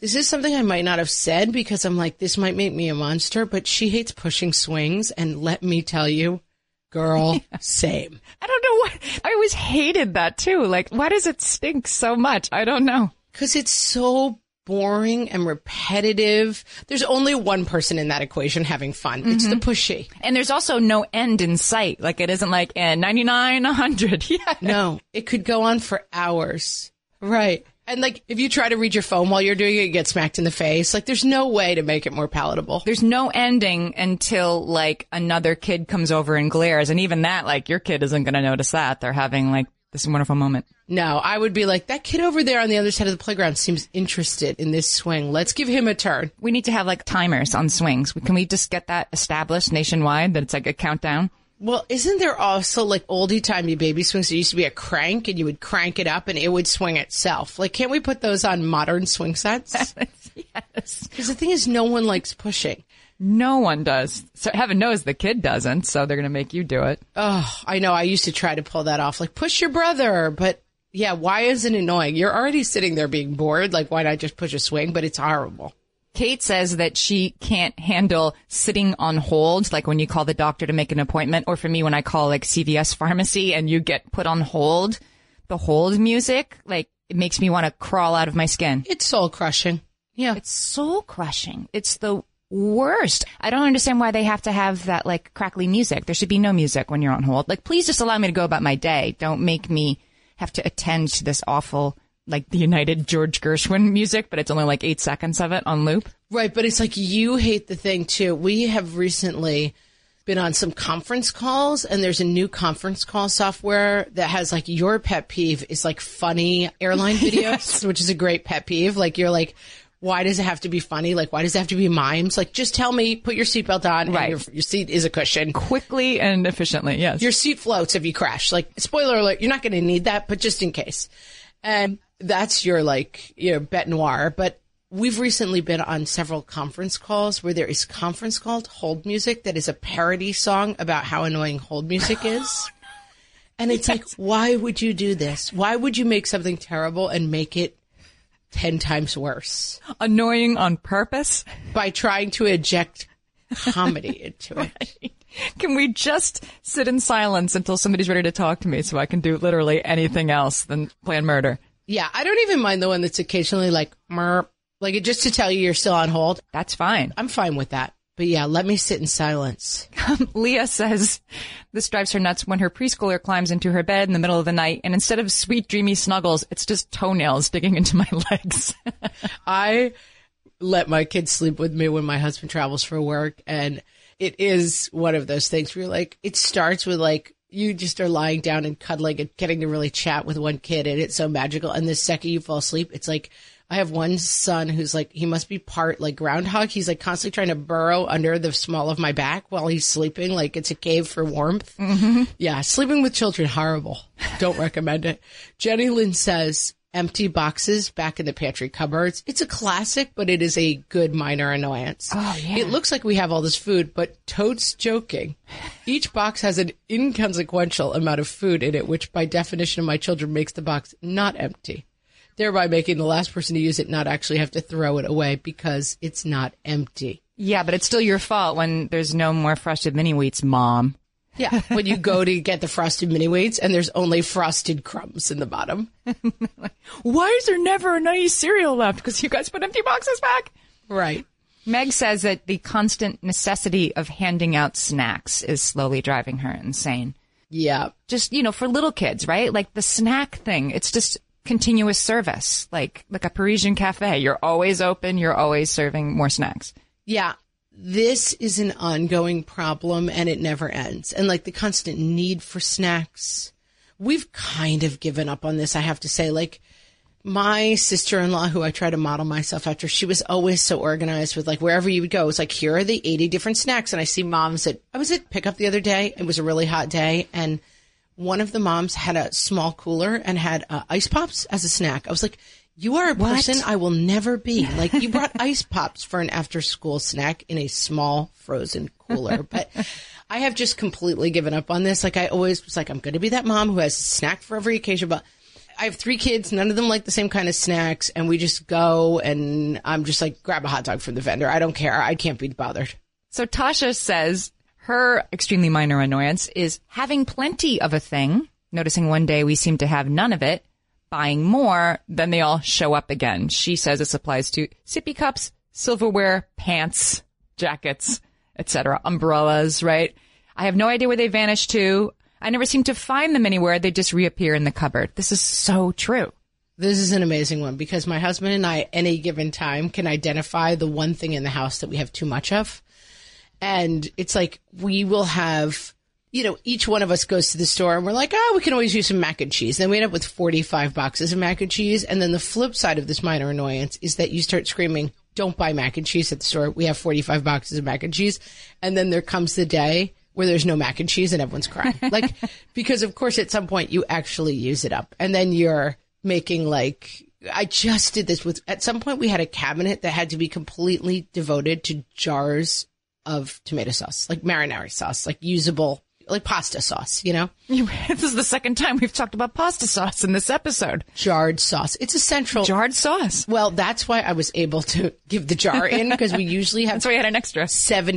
This is something I might not have said because I'm like, this might make me a monster, but she hates pushing swings. And let me tell you, girl, same. I don't know why. I always hated that too. Like, why does it stink so much? I don't know. Because it's so boring and repetitive. There's only one person in that equation having fun. It's the pushy. And there's also no end in sight. Like, it isn't like 99, 100. Yeah. No, it could go on for hours. Right. And like, if you try to read your phone while you're doing it, you get smacked in the face. Like, there's no way to make it more palatable. There's no ending until like another kid comes over and glares. And even that, like, your kid isn't going to notice that. They're having like this wonderful moment. No, I would be like, that kid over there on the other side of the playground seems interested in this swing. Let's give him a turn. We need to have like timers on swings. Can we just get that established nationwide that it's like a countdown? Well, isn't there also like oldie-timey baby swings? There used to be a crank and you would crank it up and it would swing itself. Like, can't we put those on modern swing sets? Yes. Because the thing is, no one likes pushing. No one does. So heaven knows the kid doesn't, so they're going to make you do it. Oh, I know. I used to try to pull that off. Like, push your brother. But yeah, why is it annoying? You're already sitting there being bored. Like, why not just push a swing? But it's horrible. Kate says that she can't handle sitting on hold, like when you call the doctor to make an appointment, or for me when I call like CVS pharmacy and you get put on hold. The hold music, like, it makes me want to crawl out of my skin. It's soul crushing. Yeah. It's soul crushing. It's the worst. I don't understand why they have to have that like crackly music. There should be no music when you're on hold. Like, please just allow me to go about my day. Don't make me have to attend to this awful, like, the United George Gershwin music, but it's only like 8 seconds of it on loop. Right, but it's like you hate the thing too. We have recently been on some conference calls, and there's a new conference call software that has like your pet peeve is like funny airline videos, yes. Which is a great pet peeve. Like, you're like, why does it have to be funny? Like, why does it have to be mimes? Like, just tell me, put your seatbelt on, right. And your seat is a cushion. Quickly and efficiently, yes. Your seat floats if you crash. Like, spoiler alert, you're not going to need that, but just in case. And that's your, like, your bête noire. But we've recently been on several conference calls where there is conference called hold music that is a parody song about how annoying hold music is. And it's like, why would you do this? Why would you make something terrible and make it 10 times worse? Annoying on purpose? By trying to inject comedy into it. Right. Can we just sit in silence until somebody's ready to talk to me so I can do literally anything else than plan murder? Yeah, I don't even mind the one that's occasionally like, merp, like just to tell you you're still on hold. That's fine. I'm fine with that. But yeah, let me sit in silence. Leah says this drives her nuts when her preschooler climbs into her bed in the middle of the night, and instead of sweet, dreamy snuggles, it's just toenails digging into my legs. I let my kids sleep with me when my husband travels for work, and it is one of those things where you're like, it starts with like, you just are lying down and cuddling and getting to really chat with one kid, and it's so magical. And the second you fall asleep, it's like, I have one son who's like, he must be part like groundhog. He's like constantly trying to burrow under the small of my back while he's sleeping. Like it's a cave for warmth. Mm-hmm. Yeah. Sleeping with children, horrible. Don't recommend it. Jenny Lynn says empty boxes back in the pantry cupboards. It's a classic, but it is a good minor annoyance. Oh, yeah. It looks like we have all this food, but totes joking. Each box has an inconsequential amount of food in it, which by definition of my children makes the box not empty, thereby making the last person to use it not actually have to throw it away because it's not empty. Yeah, but it's still your fault when there's no more frosted mini wheats, Mom. Yeah, when you go to get the frosted mini wheats and there's only frosted crumbs in the bottom. Why is there never a nice cereal left? Because you guys put empty boxes back. Right. Meg says that the constant necessity of handing out snacks is slowly driving her insane. Yeah. Just, for little kids, right? Like the snack thing, it's just continuous service, like a Parisian cafe. You're always open. You're always serving more snacks. Yeah. This is an ongoing problem and it never ends. And like the constant need for snacks, we've kind of given up on this. I have to say, like my sister-in-law, who I try to model myself after, she was always so organized with like wherever you would go. It's like, here are the 80 different snacks. And I see moms I was at pickup the other day. It was a really hot day. And one of the moms had a small cooler and had ice pops as a snack. I was like, you are a person I will never be. Like, you brought ice pops for an after-school snack in a small frozen cooler. But I have just completely given up on this. Like, I always was like, I'm going to be that mom who has a snack for every occasion. But I have 3 kids. None of them like the same kind of snacks. And we just go and I'm just like, grab a hot dog from the vendor. I don't care. I can't be bothered. So Tasha says her extremely minor annoyance is having plenty of a thing, noticing one day we seem to have none of it, buying more, then they all show up again. She says this applies to sippy cups, silverware, pants, jackets, etc., umbrellas, right? I have no idea where they vanish to. I never seem to find them anywhere. They just reappear in the cupboard. This is so true. This is an amazing one because my husband and I, any given time, can identify the one thing in the house that we have too much of. And it's like we will have, you know, each one of us goes to the store and we're like, we can always use some mac and cheese. Then we end up with 45 boxes of mac and cheese. And then the flip side of this minor annoyance is that you start screaming, don't buy mac and cheese at the store. We have 45 boxes of mac and cheese. And then there comes the day where there's no mac and cheese and everyone's crying. Like, because of course at some point you actually use it up. And then you're making like, I just did this with, at some point we had a cabinet that had to be completely devoted to jars of tomato sauce, like marinara sauce, like usable, like pasta sauce, you know? This is the second time we've talked about pasta sauce in this episode. Jarred sauce. It's essential. Jarred sauce. Well, that's why I was able to give the jar in because we usually have that's why you had an extra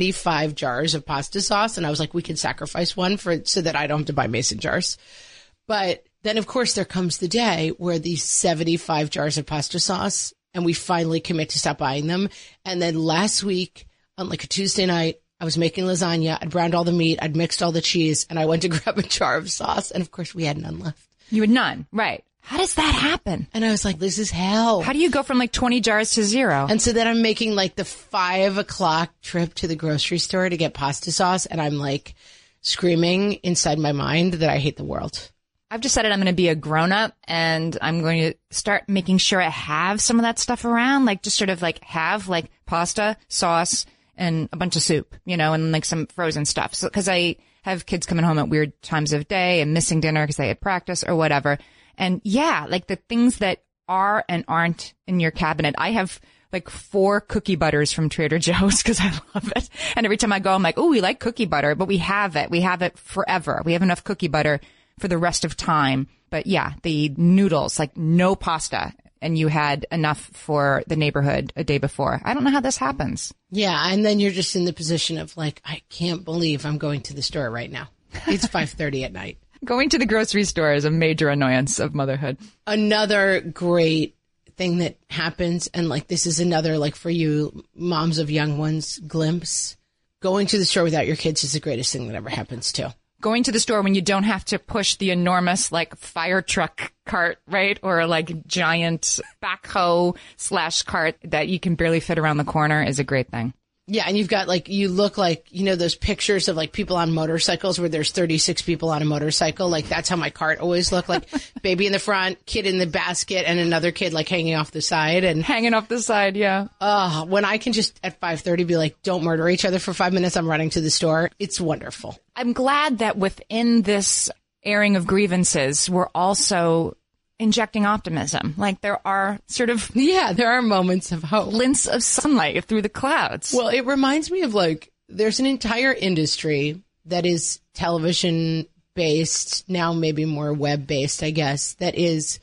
75 jars of pasta sauce. And I was like, we can sacrifice one so that I don't have to buy mason jars. But then, of course, there comes the day where these 75 jars of pasta sauce and we finally commit to stop buying them. And then last week, on like a Tuesday night, I was making lasagna. I'd browned all the meat. I'd mixed all the cheese. And I went to grab a jar of sauce. And of course, we had none left. You had none. Right. How does that happen? And I was like, this is hell. How do you go from like 20 jars to 0? And so then I'm making like the 5 o'clock trip to the grocery store to get pasta sauce. And I'm like screaming inside my mind that I hate the world. I've decided I'm going to be a grown-up and I'm going to start making sure I have some of that stuff around. Like just sort of like have like pasta, sauce, and a bunch of soup, you know, and like some frozen stuff. So, cause I have kids coming home at weird times of day and missing dinner because they had practice or whatever. And yeah, like the things that are and aren't in your cabinet. I have like 4 cookie butters from Trader Joe's because I love it. And every time I go, I'm like, oh, we like cookie butter, but we have it. We have it forever. We have enough cookie butter for the rest of time. But yeah, the noodles, like no pasta. And you had enough for the neighborhood a day before. I don't know how this happens. Yeah. And then you're just in the position of like, I can't believe I'm going to the store right now. It's 5:30 at night. Going to the grocery store is a major annoyance of motherhood. Another great thing that happens, and like this is another, like for you moms of young ones, glimpse. Going to the store without your kids is the greatest thing that ever happens too. Going to the store when you don't have to push the enormous like fire truck cart, right? Or like giant backhoe / cart that you can barely fit around the corner is a great thing. Yeah. And you've got like, you look like, you know, those pictures of like people on motorcycles where there's 36 people on a motorcycle. Like that's how my cart always looked, like baby in the front, kid in the basket, and another kid like hanging off the side. And hanging off the side. Yeah. When I can just at 5:30 be like, don't murder each other for 5 minutes. I'm running to the store. It's wonderful. I'm glad that within this airing of grievances, we're also injecting optimism. Like there are sort of, there are moments of hope. Glints of sunlight through the clouds. Well, it reminds me of like, there's an entire industry that is television based, now maybe more web based, I guess, that is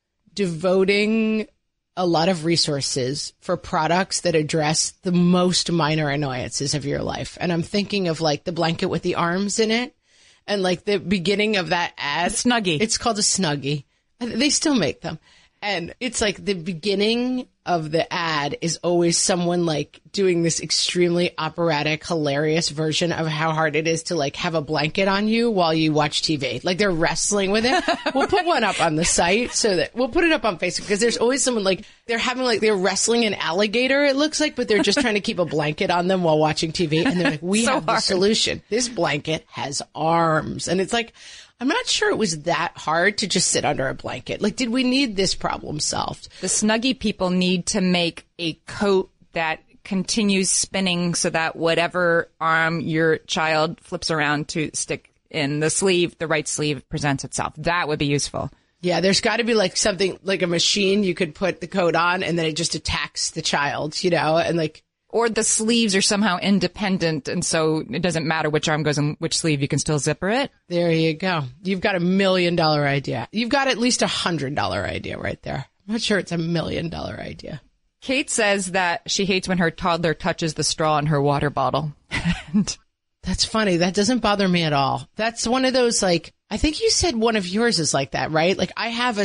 devoting a lot of resources for products that address the most minor annoyances of your life. And I'm thinking of like the blanket with the arms in it and like the beginning of that ad. Snuggie. It's called a Snuggie. They still make them. And it's like the beginning of the ad is always someone like doing this extremely operatic, hilarious version of how hard it is to like have a blanket on you while you watch TV. Like they're wrestling with it. We'll put one up on the site so that we'll put it up on Facebook because there's always someone like they're wrestling an alligator, it looks like, but they're just trying to keep a blanket on them while watching TV. And they're like, we have the solution. This blanket has arms. And it's like, I'm not sure it was that hard to just sit under a blanket. Like, did we need this problem solved? The Snuggie people need to make a coat that continues spinning so that whatever arm your child flips around to stick in the sleeve, the right sleeve presents itself. That would be useful. Yeah, there's got to be like something like a machine you could put the coat on and then it just attacks the child, you know, and like Or the sleeves are somehow independent, and so it doesn't matter which arm goes in which sleeve, you can still zipper it. There you go. You've got $1 million idea. You've got at least $100 idea right there. I'm not sure it's $1 million idea. Kate says that she hates when her toddler touches the straw in her water bottle. That's funny. That doesn't bother me at all. That's one of those, like, I think you said one of yours is like that, right? Like, I have a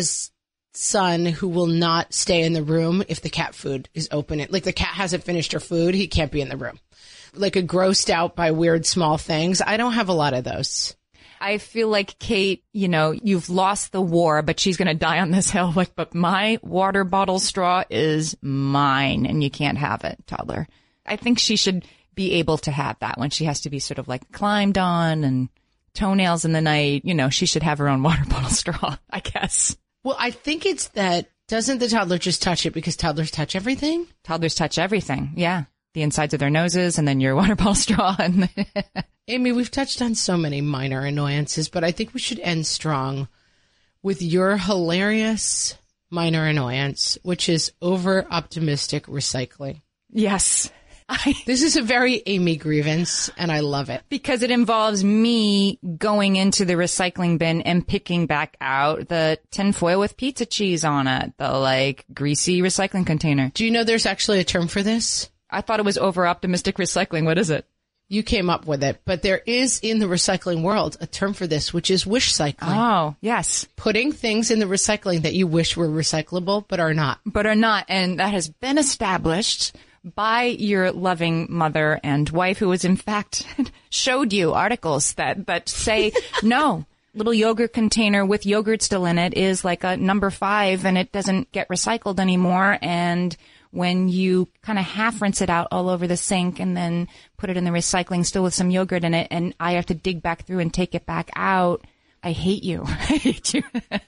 son who will not stay in the room if the cat food is open. Like, the cat hasn't finished her food, he can't be in the room. Like, a grossed out by weird small things. I don't have a lot of those. I feel like, Kate, you know, you've lost the war, but she's going to die on this hill. Like, but my water bottle straw is mine, and you can't have it, toddler. I think she should be able to have that when she has to be sort of like climbed on and toenails in the night. You know, she should have her own water bottle straw, I guess. Well, I think it's that, doesn't the toddler just touch it because toddlers touch everything? Toddlers touch everything, yeah. The insides of their noses and then your water bottle straw. And Amy, we've touched on so many minor annoyances, but I think we should end strong with your hilarious minor annoyance, which is over-optimistic recycling. Yes. This is a very Amy grievance, and I love it. Because it involves me going into the recycling bin and picking back out the tinfoil with pizza cheese on it, the, like, greasy recycling container. Do you know there's actually a term for this? I thought it was over-optimistic recycling. What is it? You came up with it, but there is in the recycling world a term for this, which is wish cycling. Oh, yes. Putting things in the recycling that you wish were recyclable, but are not. But are not, and that has been established by your loving mother and wife, who has in fact showed you articles that say, no, little yogurt container with yogurt still in it is like a number 5 and it doesn't get recycled anymore. And when you kind of half rinse it out all over the sink and then put it in the recycling still with some yogurt in it, and I have to dig back through and take it back out, I hate you. I hate you.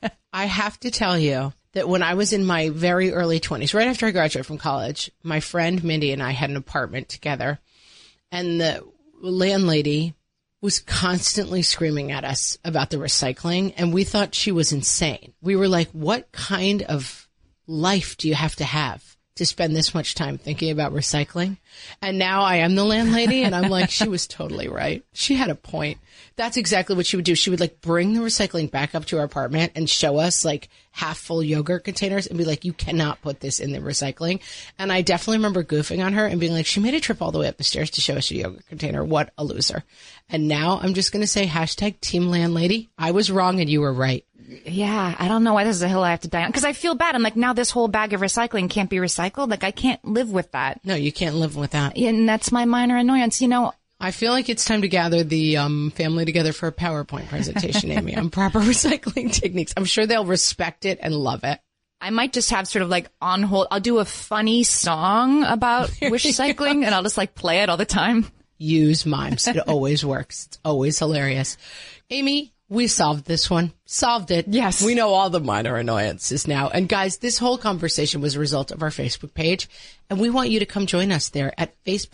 I have to tell you that when I was in my very early 20s, right after I graduated from college, my friend Mindy and I had an apartment together, and the landlady was constantly screaming at us about the recycling, and we thought she was insane. We were like, what kind of life do you have to spend this much time thinking about recycling? And now I am the landlady, and I'm like, she was totally right. She had a point. That's exactly what she would do. She would like bring the recycling back up to our apartment and show us like half full yogurt containers and be like, you cannot put this in the recycling. And I definitely remember goofing on her and being like, she made a trip all the way up the stairs to show us a yogurt container. What a loser. And now I'm just going to say #team landlady. I was wrong and you were right. Yeah, I don't know why this is a hill I have to die on. Because I feel bad. I'm like, now this whole bag of recycling can't be recycled. Like, I can't live with that. No, you can't live with that. And that's my minor annoyance. You know, I feel like it's time to gather the family together for a PowerPoint presentation, Amy, on proper recycling techniques. I'm sure they'll respect it and love it. I might just have sort of like on hold. I'll do a funny song about wish cycling and I'll just like play it all the time. Use mimes. It always works. It's always hilarious. Amy, we solved this one. Solved it. Yes. We know all the minor annoyances now. And guys, this whole conversation was a result of our Facebook page. And we want you to come join us there at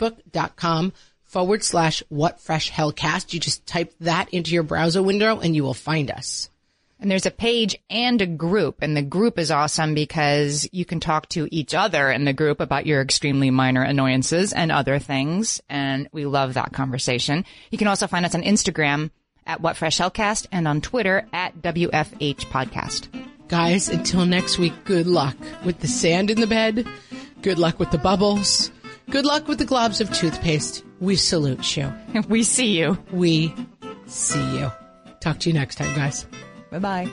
facebook.com/whatfreshhellcast. You just type that into your browser window and you will find us. And there's a page and a group, and the group is awesome because you can talk to each other in the group about your extremely minor annoyances and other things, and we love that conversation. You can also find us on Instagram at whatfreshhellcast and on Twitter at WFH Podcast. Guys, until next week, good luck with the sand in the bed. Good luck with the bubbles. Good luck with the globs of toothpaste. We salute you. We see you. We see you. Talk to you next time, guys. Bye-bye.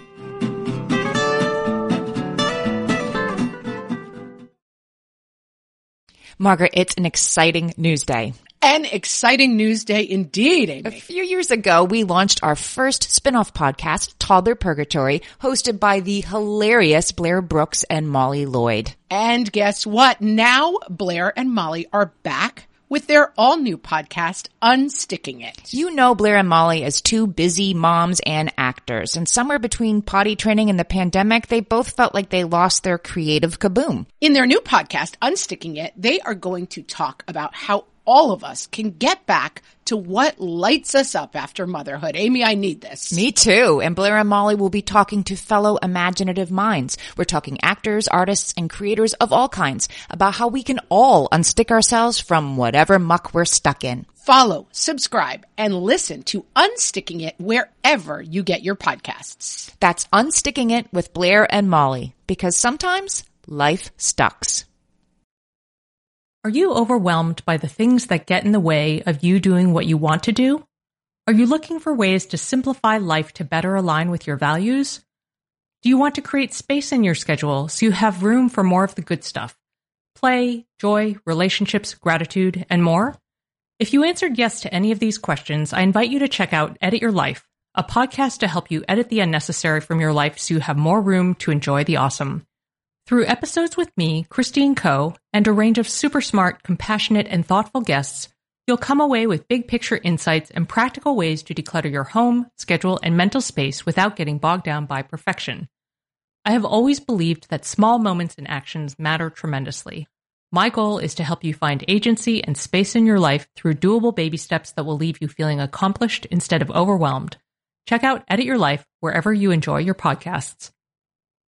Margaret, it's an exciting news day. An exciting news day indeed, Amy. A few years ago, we launched our first spin-off podcast, Toddler Purgatory, hosted by the hilarious Blair Brooks and Molly Lloyd. And guess what? Now Blair and Molly are back with their all-new podcast, Unsticking It. You know Blair and Molly as two busy moms and actors, and somewhere between potty training and the pandemic, they both felt like they lost their creative kaboom. In their new podcast, Unsticking It, they are going to talk about how all of us can get back to what lights us up after motherhood. Amy, I need this. Me too. And Blair and Molly will be talking to fellow imaginative minds. We're talking actors, artists, and creators of all kinds about how we can all unstick ourselves from whatever muck we're stuck in. Follow, subscribe, and listen to Unsticking It wherever you get your podcasts. That's Unsticking It with Blair and Molly, because sometimes life sucks. Are you overwhelmed by the things that get in the way of you doing what you want to do? Are you looking for ways to simplify life to better align with your values? Do you want to create space in your schedule so you have room for more of the good stuff? Play, joy, relationships, gratitude, and more? If you answered yes to any of these questions, I invite you to check out Edit Your Life, a podcast to help you edit the unnecessary from your life so you have more room to enjoy the awesome. Through episodes with me, Christine Coe, and a range of super smart, compassionate, and thoughtful guests, you'll come away with big picture insights and practical ways to declutter your home, schedule, and mental space without getting bogged down by perfection. I have always believed that small moments and actions matter tremendously. My goal is to help you find agency and space in your life through doable baby steps that will leave you feeling accomplished instead of overwhelmed. Check out Edit Your Life wherever you enjoy your podcasts.